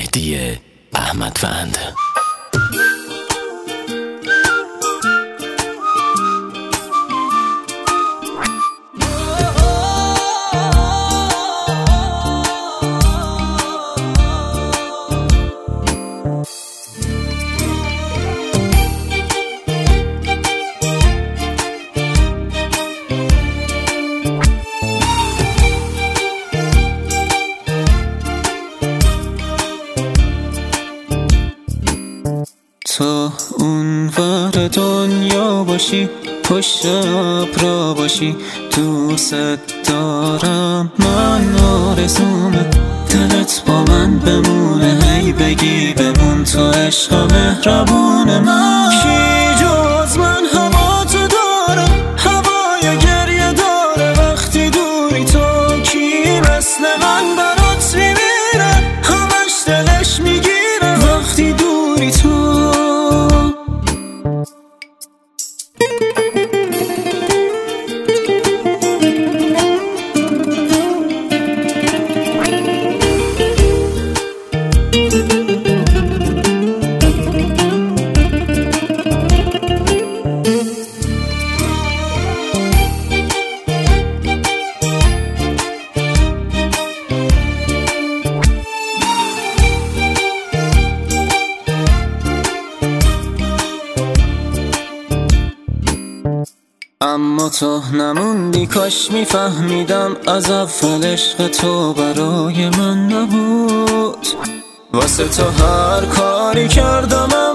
مهدی احمدوند. تو اون ور دنیا باشی، پشت ابرا باشی، دوست دارم، من آرزومه دلت با من بمونه، هی بگی بمون تو عشق مهربون من. کی جز من هوا تو داره، هوای گریه داره وقتی دوری تو، کی مثل من برات میمیره، همش دلش میگیره وقتی دوری تو. اما تو نموندی، کاش میفهمیدم از اول عشق تو برای من نبود، واسه تو هر کاری کردم